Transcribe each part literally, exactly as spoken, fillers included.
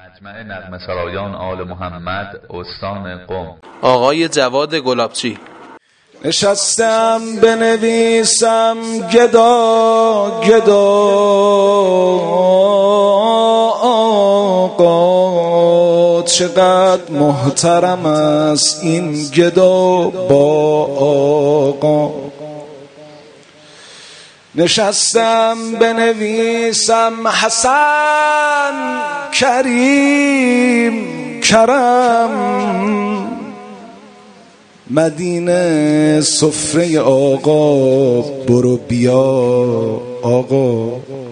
مجمع نغمه سرایان آل محمد استان قم. آقای جواد گلابچی. نشستم بنویسم گدا گدا آقا، چقدر محترم است این گدا با آقا. نشستم بنویسم حسن کریم کرم، مدینه سفره آقا، برو بیا آقا.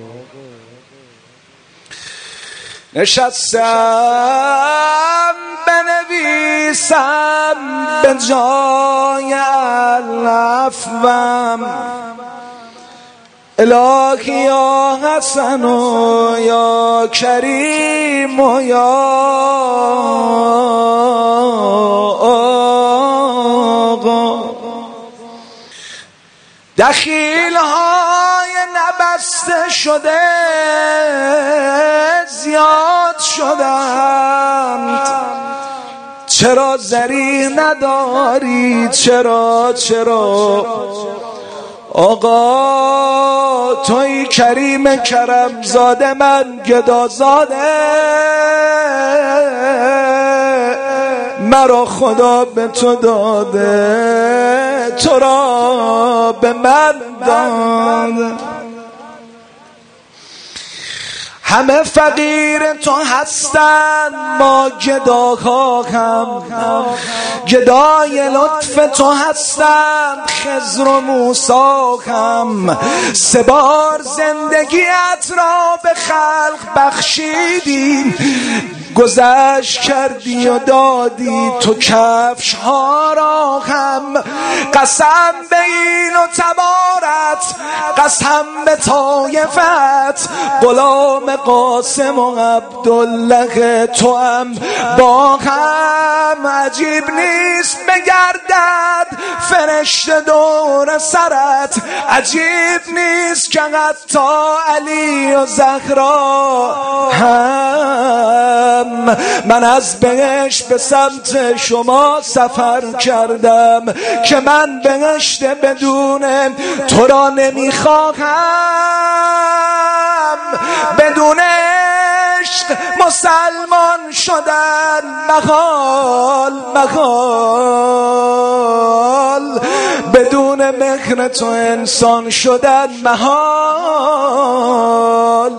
نشستم بنویسم به جای العفوم، الهی یا حسن و یا کریم و یا آقا. دخیل های نبسته شده زیاد شدند، چرا ذریح نداری؟ چرا چرا آقا؟ توی کریم کرم زاده، من گدا زاده، مرا خدا به تو داده، تو را به من داده. همه فقیر تو هستند، ما گداها هم گدای لطف تو هستند، خضر و موسی هم. سه بار زندگیت را به خلق بخشیدی، گذشت کردی و دادی تو کفش ها را هم. قسم به این و تبارت، قسم به طایفت، غلام قاسم و عبدالله تو هم با هم. عجیب نیست بگردد فرشته دور سرت، عجیب نیست که حتی علی و زهرا هم. من از بهشت به سمت شما سفر کردم که من بهشت بدون تو را نمیخواهم. بدون عشق مسلمان شدن محال محال، بدون مهر تو انسان شدن محال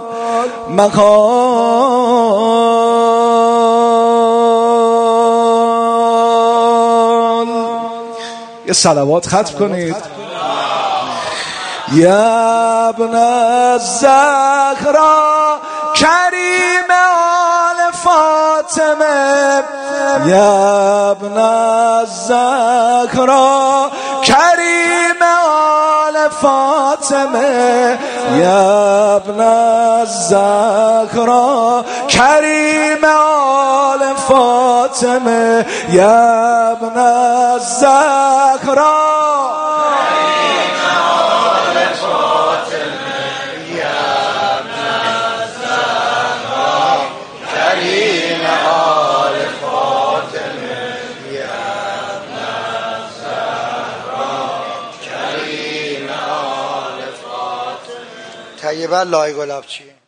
محال. یه صلوات ختم کنید. یا ابن الزهرا کریم آل فاطمه، یا ابن الزهرا کریم آل فاطمه، یا ابن الزهرا کریم آل فاطمه، یا ابن الزهرا طیبه لای گلابچی.